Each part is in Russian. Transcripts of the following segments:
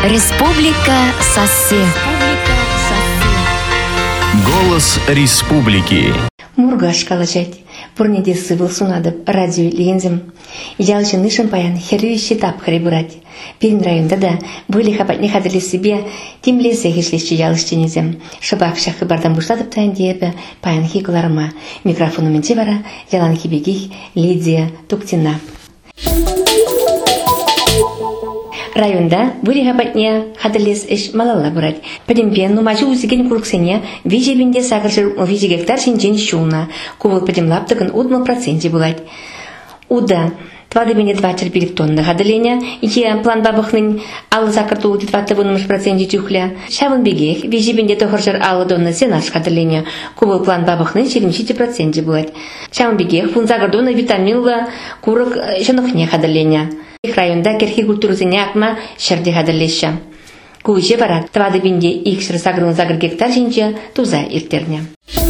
Республика Сасы. Голос республики. Мургаш калачать. Пурнеде сывыл сунадып радио лензем. Ялчы нышын паян хервищи тапхари бурать. Пермь районда да были хапатне хадали себе тимлесе хишлещи ялышченезем. Шабак шахы бардан буштадып таян диепе паян хикуларыма. Микрофону менте бара ялан хибегих Лидия Туктина. Районда были хапатне хадалес эш малалла бурать. Падемпен нумачу узиген курксене вижебинде сагыршыр 5 гектар шинчен шуна. Кувыл падемлаптыгын 1% булать. Уда твадыбине 2,4 тонны хадаления, ие план бабахнын алы закырту 20% тюхля. Шавын бегех вижебинде тохыршыр алы донны сенаш хадаления. Кувыл план бабахнын 70% булать. Шавын бегех фун загырдуна витаминла курок шанохне хадаления. Районда керхи культурусыне акма шерде хадалеща. Куйче бара твадыбинде икшыр сагрын загыр гектар шинче туза иртерне.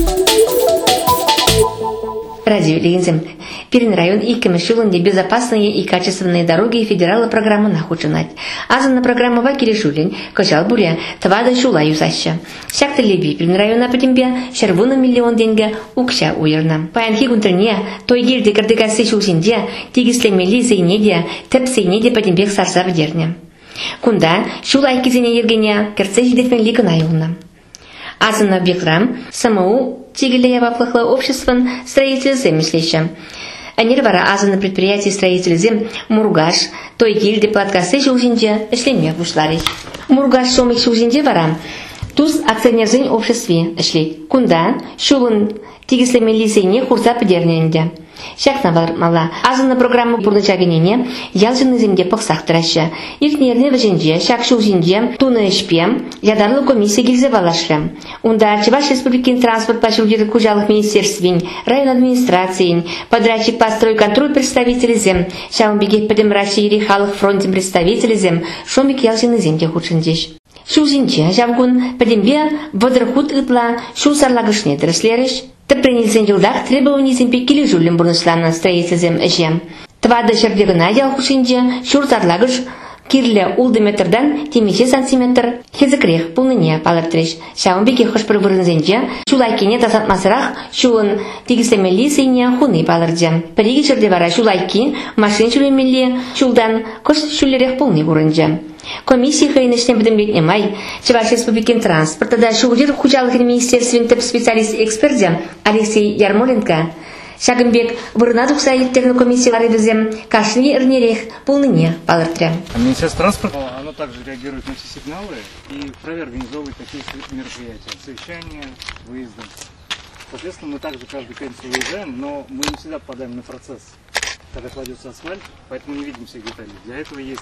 Радио Лензем. Пермь район иккемеш жылынде безопасные и качественные дороги федералы программы нахучынать. Азана программа вакили шулень, качал буря, твада шула юзаща. Шакты леби Пермь района падембе, шервуна миллион деньга укша уерна. Паянхи гунтерне, той гирде кардегасы шулсинде, тигислемели зейнеде, тепсейнеде падембех сарса вдерне. Кунда шула айкизене ергене, керце жидетмен ликын айылна. Азана бекрам, самоу, тигелея ваплахла обществом строитель землища. Они вара азана предприятий строитель зем Мургаш, той гильды платкасы жужинде эшлеме бушларич. Мургаш шомик жужинде вара туз акционерзень обществе эшлей. Кунда шулун тигислемели зейне хурза педерненде. Шакна мала азана программа бурначагенене ялжыны земде пықсақтыраща. Иртнерне вженде шак шулжинде туны эшпем ядарлы комиссия гильзе валашлям. Унда Чуваш республикин транспорт пашулдиры кужалых министерствень, район администрациян, подрядчик по стройконтроль представители зем, шаун бегет подемращи или халых фронтем представители зем, шомик ялжыны земде худшиндеш. Шулжинде жавгун подембе водрахут ытла шул сарлагышне дреслереш. Тепренилсен жылдах требований земпекили жулем бурнышлана строительзем эшем. Твада шердегына ялхушинде шур зарлагыш кирле улдыметрдан темеше сантиметр хезекрех пулныне палыртреш. Шаун беке хошпыр бурынзенже шулайкене тасатмасырах шулын тигислемели сейне хуны палырдже. Переги шерде вара шулайки машин шулемели шулдан кош шулерех пулны бурынже. Комиссия хайнышнен бдембетне май, Чуваш республикин транспорта да шулдир хужалых министерствен теп специалист-экспертзе Алексей Ярмоленко. Шагымбек вырына тухса илтерну комиссиялары везем кашни эрнерех полныне палыртре. Министерство транспорта, оно также реагирует на все сигналы и вправе организовывать такие мероприятия, совещания, выезды. Соответственно, мы также каждую пятницу выезжаем, но мы не всегда попадаем на процесс, когда кладется асфальт, поэтому не видим всех деталей. Для этого есть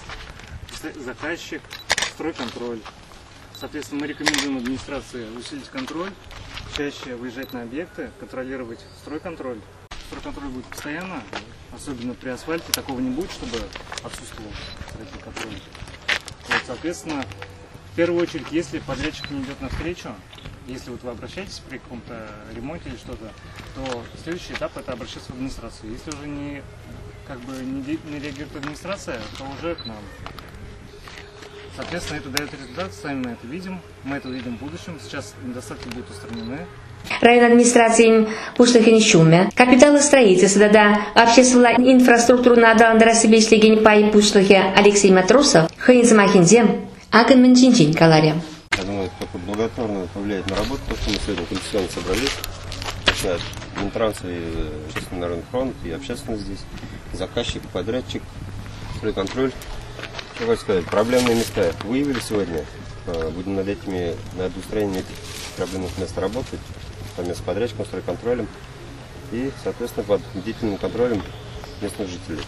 заказчик, стройконтроль. Соответственно, мы рекомендуем администрации усилить контроль, чаще выезжать на объекты, контролировать стройконтроль. Стройконтроль будет постоянно, особенно при асфальте, такого не будет, чтобы отсутствовал этот контроль. Вот, соответственно, в первую очередь, если подрядчик не идет навстречу, если вот вы обращаетесь при каком-то ремонте или что-то, то следующий этап — это обращаться в администрацию. Если уже не реагирует администрация, то уже к нам. Соответственно, это дает результат, сами мы это видим, мы это видим в будущем, сейчас недостатки будут устранены. Район администрации пушлыхин шуме, капиталы строительства, да, общественная инфраструктура надаландара себе шлеген пай пушлыхе Алексей Матросов, хайн замахинзе, акен менчинчин каларе. Я думаю, это благотворно повлияет на работу, то, что мы сегодня конституционно собрались, начиная от Минтранса и Общественный народный фронт, и общественность здесь, заказчик, подрядчик, стройконтроль. Что хочу сказать, проблемные места выявили сегодня, будем над устранением этих проблемных мест работать, совместно с подрядчиком, стройконтролем и, соответственно, под бдительным контролем местных жителей.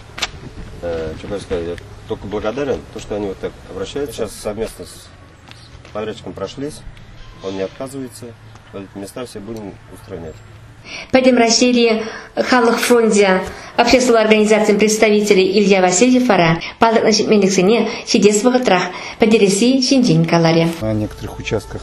Что хочу сказать, я только благодарен, то, что они вот так обращаются. Сейчас совместно с подрядчиком прошлись, он не отказывается, эти места все будем устранять. Пойдем расширили халых фронте общественной организации представителей Илья Васильев Фара, палок на Меликсине, сидес в Гатрах, подереси Шиндин Каларе. На некоторых участках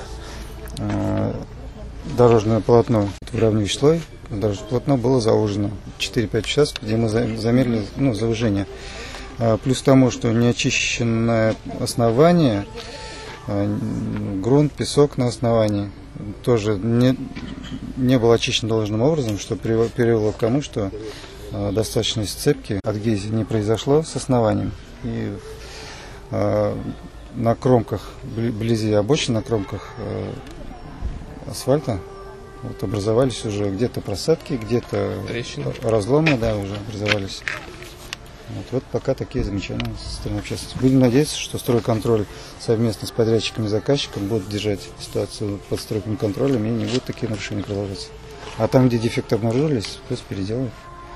дорожное полотно выравнивающий слой, дорожное полотно было заужено 4-5 участков, где мы замерили заужение. Плюс тому, что неочищенное основание, грунт, песок на основании тоже не был очищен должным образом, что привело к тому, что достаточной сцепки, адгезии не произошло с основанием. И на кромках, вблизи обочин, на кромках асфальта вот образовались уже где-то просадки, где-то разломы, да, уже образовались. Вот пока такие замечания со стороны общественности. Будем надеяться, что стройконтроль совместно с подрядчиками и заказчиком будет держать ситуацию под строгим контролем и не будут такие нарушения продолжаться. А там, где дефекты обнаружились, пусть переделают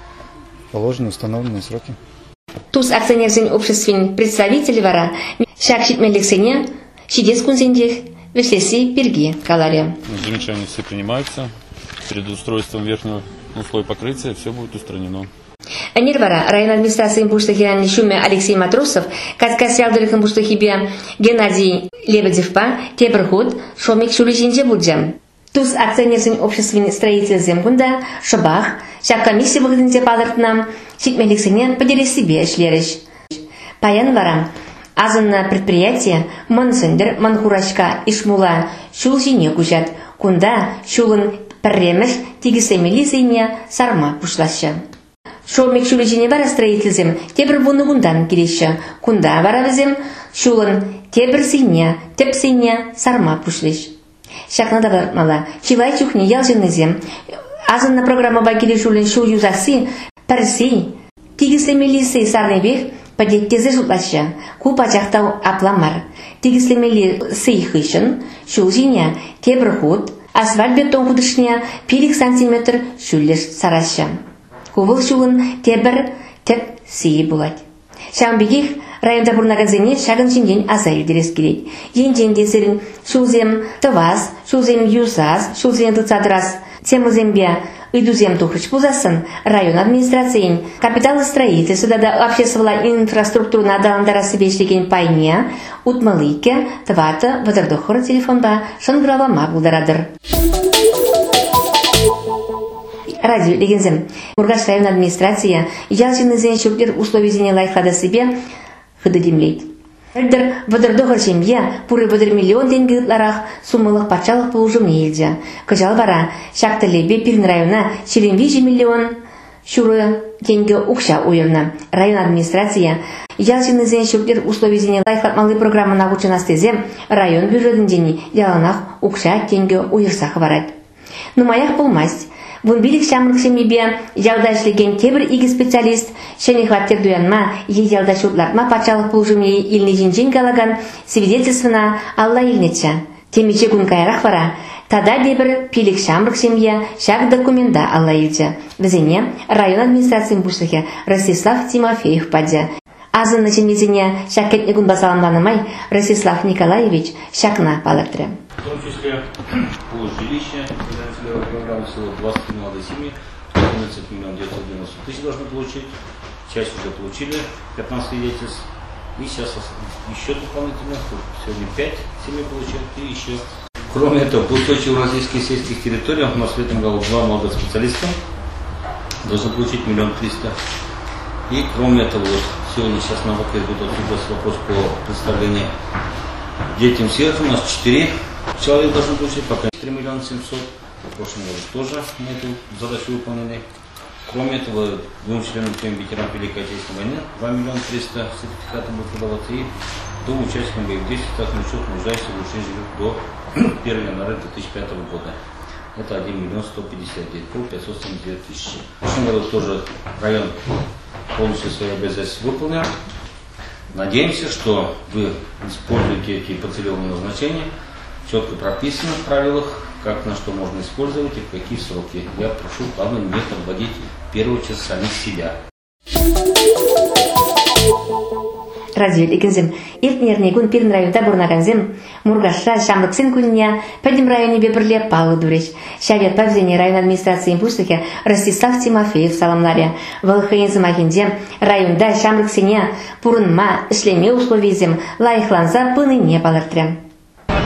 в положенные установленные сроки. Туз акционерный общественный представитель вара шакшит мелексене шидес кунзендех веслеси перги калария. Замечания все принимаются. Перед устройством верхнего слоя покрытия все будет устранено. Нирвара район администрации Бушта Шуме Алексей Матросов, Каскасялдырыком Бушта Хибе Геннадий Лебедевпа, Тебрхут, Шомик Шулижинже Буджам. Туз акционерный общественный строитель Земгунда, Шабах, Шак комиссия выгоднее палартнам, Шитмелексенен поделись себе эшлериш. Паян варам, азанна предприятие, Монсендер, Манхурашка, Ишмула, Шулжине кужат, Кунда, Шулын, Перремеш, Тигисемелизине, Сарма пушлаща. Шомик шулежине вара строительзем, тебр бунугундан киреща, кунда варавзем, шулан, тебр синя, тепсиня, сарма пушлиш. Шакнада вармала, чилай чухни ялженезем, азанна программа бакили шулен шул юзаси, перси, тигислемелиси сарнебех, падеттезе жутлаща, купа чахтау апламар, тигислемели хышын, шулжиня, тебр худ, асфальт бетон худышня, 5 сантиметр шуллеш сараща. Кувыл шулын тебір теп сии булать. Шамбегих районда бурнагазине шагын шинден азайы дерес келет. Енден десерин шулзем тывас, шулзем юсас, шулзем тыцадрас, темызембе ыдузем тухрыч пузасын район администрациян капиталы строительства да общественного инфраструктуру надаландара себе иштеген пайне утмалыйке твата вадардохор телефонда шанграва магулдарадыр. Радио Легензем. Мургаш район администрация ялчины зенчурлер условия лайфхада себе хыдыдемлейт. Эльдер вадардохар семья пуры вадар миллион деньгиларах суммалых патшалых положим не елджа. Кажал бара шакталебе пирн района черенвижи миллион шуры деньги укша уйырна. Район администрация ялчины зенчурлер условия лайфхад малый программа научена стезе район бюджетин дени яланах укша деньги уйырсах варат. Но моях полмасть. Вунбилик шамрык семебе ялдашлеген тебір иги специалист шене хваттер дуянма е ялдашутларма патшалық положение илни жинжин галаган свидетельствона алла илнеча. Темиче гун кайрах вара тада дебір пилик шамрык семья шаг документа алла илча. Везене район администрациян бушлыхе Ростислав Тимофеев падя. Азын начинезене шакетне гун басаламданымай Ростислав Николаевич шакна палатре. В том числе по жилищу финансировать программу всего 20 молодых семей, 11 миллионов 990 тысяч должны получить, часть уже получили, 15 свидетельств, и сейчас еще дополнительно, сегодня 5 семей получили, и еще. Кроме этого, по устойчивому развитию сельских территорий у нас в этом году 2 молодых специалиста должны получить 1 300 000. И кроме этого, вот, сегодня сейчас на ВКС будет обсуждаться вопрос по представлению детям сирот, у нас 4 человек должны получить, пока 3 700 000. В прошлом году тоже мы эту задачу выполнили. Кроме этого, 2 членам ветеранов Великой Отечественной войны 2 300 000 сертификатов будут продаваться. И 2 участникам боевых действий, так начнут нуждающихся в улучшении живет до 1 января 2005 года. Это 1 159 579 тысяч. В прошлом году тоже район полностью свои обязательства выполнил. Надеемся, что вы используете эти по целевому назначению. Четко прописано в правилах, как на что можно использовать и в какие сроки. Я прошу, главное, не подводить в первую очередь самих себя. Радио Легензем. Иртнерный гун пирн районда бурнаганзем. Мургаша шамлыксын куння. Пәдім районе бепірле палы дуреш. Шавет павзене район администрации импульсыхе Ростислав Тимофеев саламларя. Валхайын замахинзе районда шамлыксыне пурынма ішлеме условизем лайықланза пыны не палыртрем.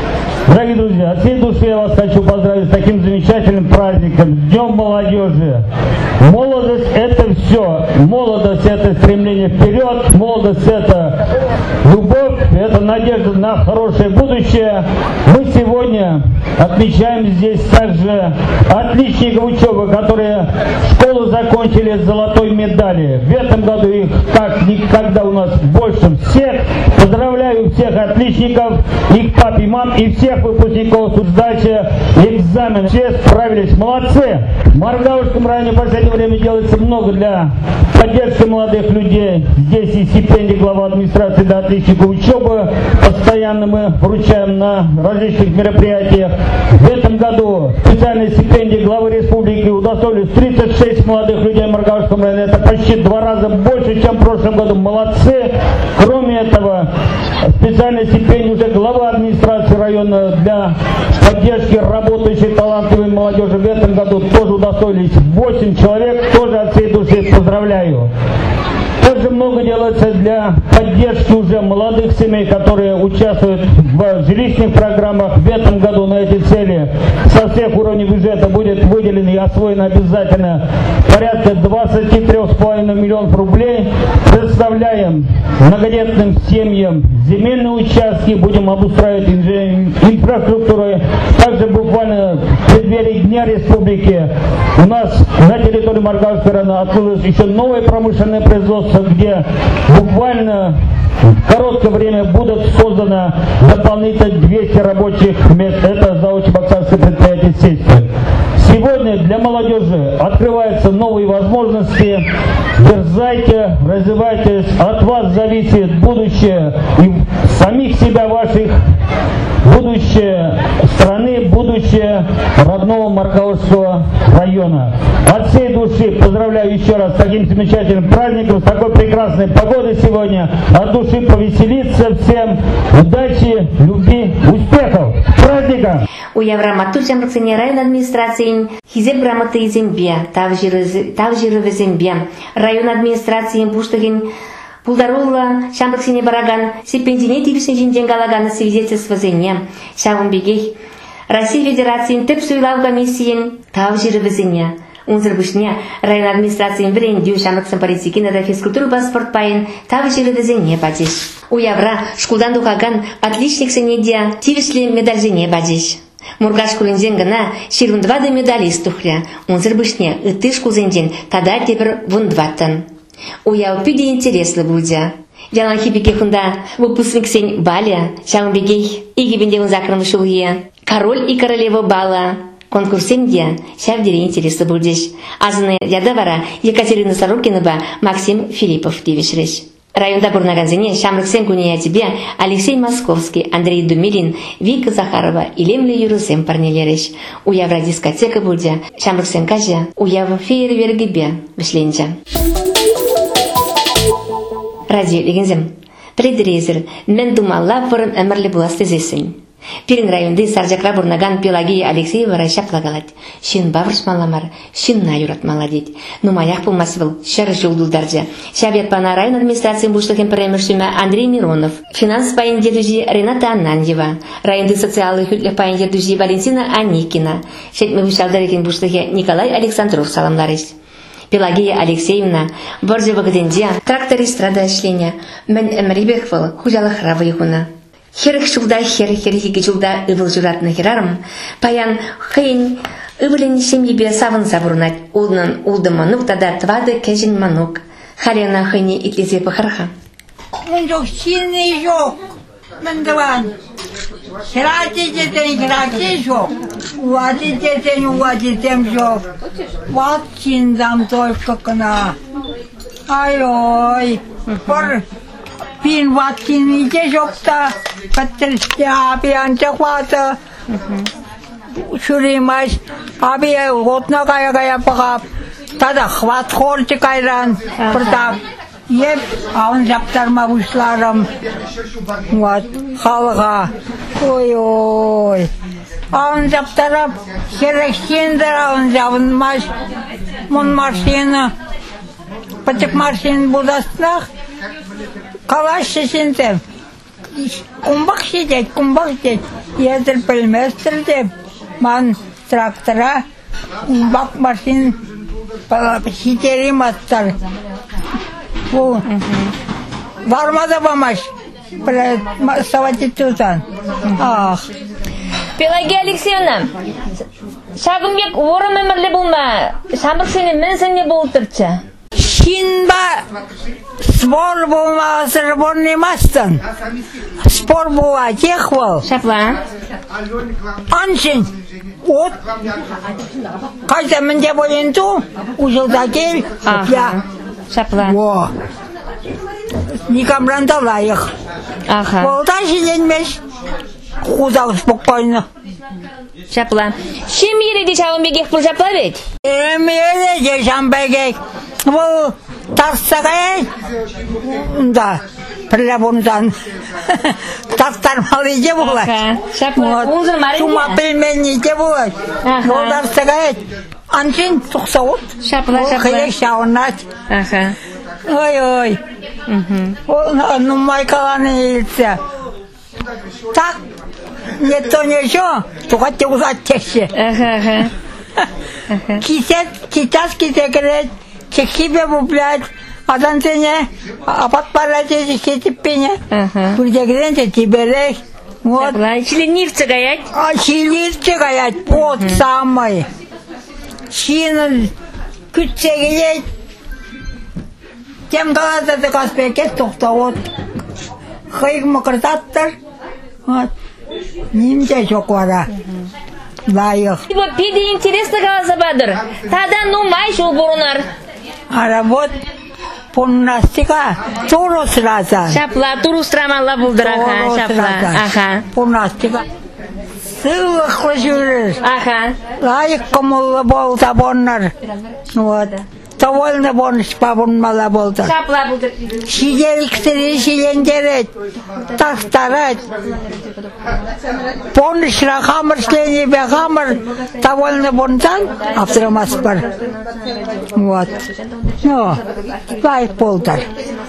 Дорогие друзья, от всей души я вас хочу поздравить с таким замечательным праздником, с Днем молодежи. Молодость – это все. Молодость – это стремление вперед, молодость – это любовь, это надежда на хорошее будущее. Мы сегодня отмечаем здесь также отличников учебы, которые школу закончили с золотой медалью. В этом году их как никогда у нас больше всех. Поздравляю всех отличников, их пап и мам и всех выпускников с сдачи экзамена. Все справились, молодцы! В Маргаушском районе в последнее время делается много для поддержки молодых людей. Здесь и стипендии глава администрации для отличников учебы. Постоянно мы вручаем на различных мероприятиях. В этом году специальные стипендии главы республики удостоились 36 молодых людей в Маргаушском районе. Это почти 2 раза больше, чем в прошлом году. Молодцы! Кроме этого, специальные стипендии уже глава администрации района для поддержки работающей талантливой молодежи в этом году тоже удостоились 8 человек. Тоже от всей души поздравляю. Также много делается для поддержки уже молодых семей, которые участвуют в жилищных программах. В этом году на эти цели со всех уровней бюджета будет выделено и освоено обязательно порядка 23,5 миллионов рублей. Представляем многодетным семьям земельные участки, будем обустраивать инфраструктуру. Также буквально в преддверии Дня Республики у нас на территории Маргаушского района открылось еще новое промышленное производство, где буквально в короткое время будут создано дополнительно 200 рабочих мест. Это заочно-боксарское предприятие «Сельское». Сегодня для молодежи открываются новые возможности. Дерзайте, развивайтесь. От вас зависит будущее и самих себя, ваших, будущее страны, будущее родного Маргаушского района. От всей души поздравляю еще раз с таким замечательным праздником, с такой прекрасной погодой сегодня. От души повеселиться всем. Удачи, любви, успехов. С праздником! У Яврамату Шамраксене район администрации хизеп грамоты зембе, тавжиры зембе. Район администрации Буштагин Пулдарула Шамраксене бараган стипендине тивишне жинженгалаганы свидетельствозене. Шавумбегей Россия Федерации теп суйлау комиссиен тавжиры зембе. Унзырбышне район администрации врендю Шамраксен политикина да физкультуру паспорт паин тавжиры зембе бадиш. У Явра шкулдан духаган отличник сенедия тивишли медаль зембе бадиш. Мургаш кулинзен гына ширвундвады медалист тухля. Унзырбышне ытыш кузенден тада тепер вундваттан. Уяу пиде интереслы будя. Яланхи беге хунда выпускник сень Баля, Шаумбегей и гибенде закрым шулье. Король и королева Бала. Конкурсенде шавдере интереслы будешь. Азны ядавара Екатерина Сорокинова, Максим Филиппов девишреш. Районда Бурнаганзине Шамраксен Куния тебе Алексей Московский, Андрей Думилин, Вика Захарова и Лемли Юрусем парнелереш. Уявра дискотека будя Шамраксен кажа, уяв фейервергибе вишленджа. Радио Легензем. Предрезер мен думалла форын әмірлі бұласты зесін. Пирин районды Саржакра Бурнаган Пелагея Алексеева райшаплагалат. Шин баврш маламар, шин наюрат маладет. Ну маях пулмасывал, шары жылдулдарджа. Шабет пана район администрации бушлыхен премершима Андрей Миронов. Финанс паин дедужи Рената Ананьева. Районды социалы хүтлі паин дедужи Валентина Аникина. Шетмі вышалдарекин бушлыхе Николай Александров саламларыш. Пелагея Алексеевна, Боржева Гаденде, тракторист рада шления, мен эмриберхвал, хужалах равыйхуна. Херых шулда херихи жылда ывыл журатны херарым, паян хейн ывылен семьебе савын забурнать, улнан улдыманук тада твады кежин манук. Халена хейне итлезе пахарха. Мен жок сильный жок, мен даван. Херати детен херати жок, уади детен жок. Вот чиндам только кна. Ай-ой, пор пин ваткин иде жокта, патрстя пиан чахвата. Шуримаш, аби готна гая пахап. Тада хват хорти кайран, протап. Еп, а он заптарма вышларам. Вот, халга. Ой-ой. А он заптарап, херахиндера, он завн маш, мон марсина. Потек марсин будастнах, калаш сесинтем. Кумбак сидеть. Езір білместір деп. Ман трактора, кумбак машин сидерим аттар. Бармада бамаш. Саватит тутан. Ах. Пелагея Алексеевна, Шагымбек орын өмірлі болма. Шамбыр сені мен сені болтырча. Шинба спор болма сырбор немастын. Спор бола тех бол. Шапла. Аншин. Вот. Қайта менде болен ту. Ужылда кел. Я. Шапла. Во. Никамран талайық. Аха. Болда жиленмеш. Худау спокойно. Шапла. Шем ереде Шагымбек бұл шапла бет? Ереде Шагымбек. Бұл тарсағай. Да. Прилабундан. Тарстармалы де болады. Шапла. Тума пельмени де болады. Бұл тарсағай. Аншин тұқсауыт. Шапла. Қиек шауынат. Ой. Нумай қаланы елсе. Так. Никто не еще, только те узаттеши. Сейчас кисекрет, чехибе буплять, а танцене, а подпарате сетипене. Курдегренте тиберек. Вот. Членивцы гаять? Членивцы гаять, вот самый. Чины, күтсегелет. Тем глаза каспекет тухта вот. Хайк макартаттар. Вот. Нимче чоквара. Лайық. Пиде интересно голоса бадыр. Тада нумай шул бурунар. А работ пуннастика турус раза. Шапла, турус трамалла булдыраха. Шапла. Аха. Пуннастика. Сылықлы жүрір. Аха. Лайық кымылы болса боннар. Вот. Довольно бонш пабунмала болды. Шапла булдыр. Шиделіксірі шилендерет. Тастарет. Боншра хамыр шленебе хамыр. Довольно бонсан. Автомас бар. Вот. Ну, лайық болдар.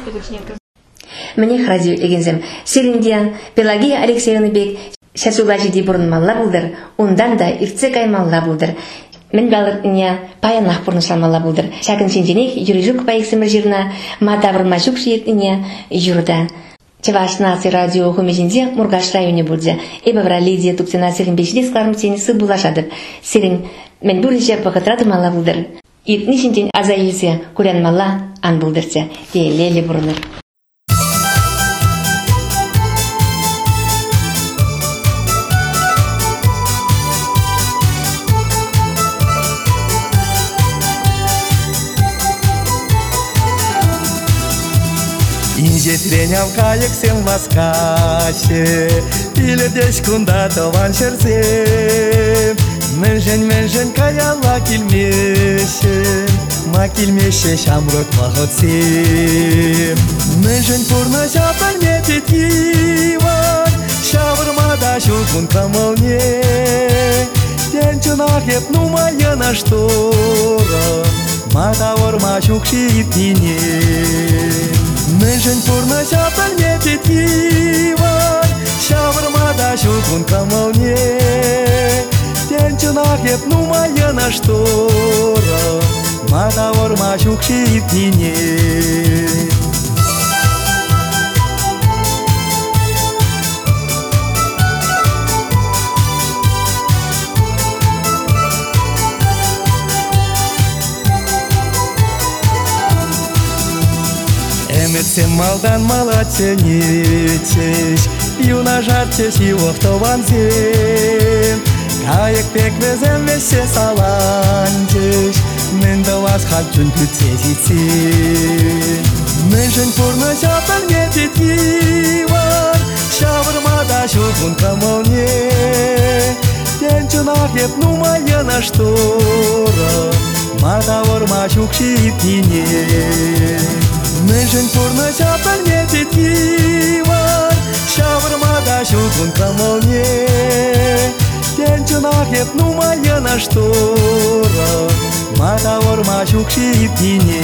Мне радио егензем. Селиндиян Пелагея Алексеевна бек. Шасула жиди бурынмалла булдыр. Ондан да иртсе каймалла булдыр. Мен балыртыня паянах бурнышламалла булдыр. Шакын шенженек юрижук паексымыр жирна матавр мажук шиетыня юрда. Чевашнасы радио хумежинде Мургаш районе булдзе. Эбавра Лидия туктена сирин бешли скларым тенisi булашадыр. Сирин мен булыше пакатратымалла булдыр. Иртни шинтен азайылсе курянмалла ан булдырце. Лели бурныр. Инже треняв каяк сен маскаче, или десь кунда тован шерзе. Менжен каяла килмеше, ма килмеше шамрот махотсе. Менжен пурна шапан не тетиван, шаврмада шукун камалне. Денчунах еп нумая на штора, матавор машук шиитине. Менжен пурна шапан не тетиван, шаврмада шукун камалне. Денчунах еп нумая на штора, матавор машук шиитине. Сен малдан мала ценитесь, юна жарчеш его втованзем. Каяк пек везем весе салантеш, мен да вас хачун күтсеситсен. Менжен пурна шапан не тетиван, шаврмада шукун камалне. Денчунах еп нумая на штора, матавор машук шиитине. Менжен пурна шапан не тетиван, шаврмада шукун камалне. Денчунах еп нумая на штора, матавор машук шиитине.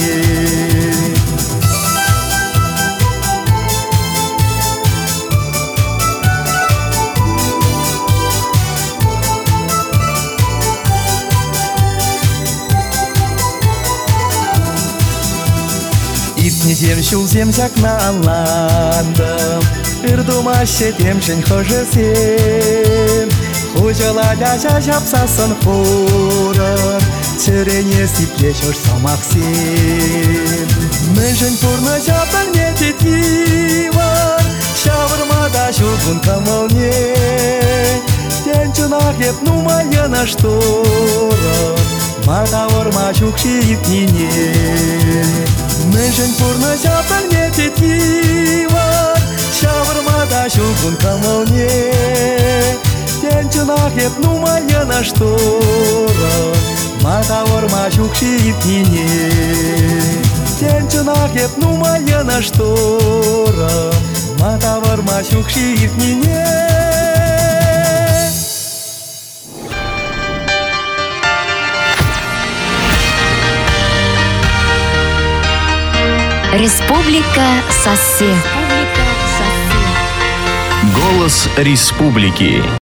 Итнезем шулзем шакналандым, Ирдумаще темшен хожесем. Хужаладя шапсасын хорым, Чырене сиплешор самаксем. Мэншен пурна шапан мететивар, Шавырмада шулгун камалне. Тенчына кеп нумайына шторым, Мата орма шукши итнине. Мэншен пурна шапан мететивар, Шавырмада шулгун камалне. Тенчына кеп нумайына шторым, Мата орма шукши итнине. Тенчына кеп нумайына шторым, Мата орма шукши итнине. Республика Соссе. Голос республики.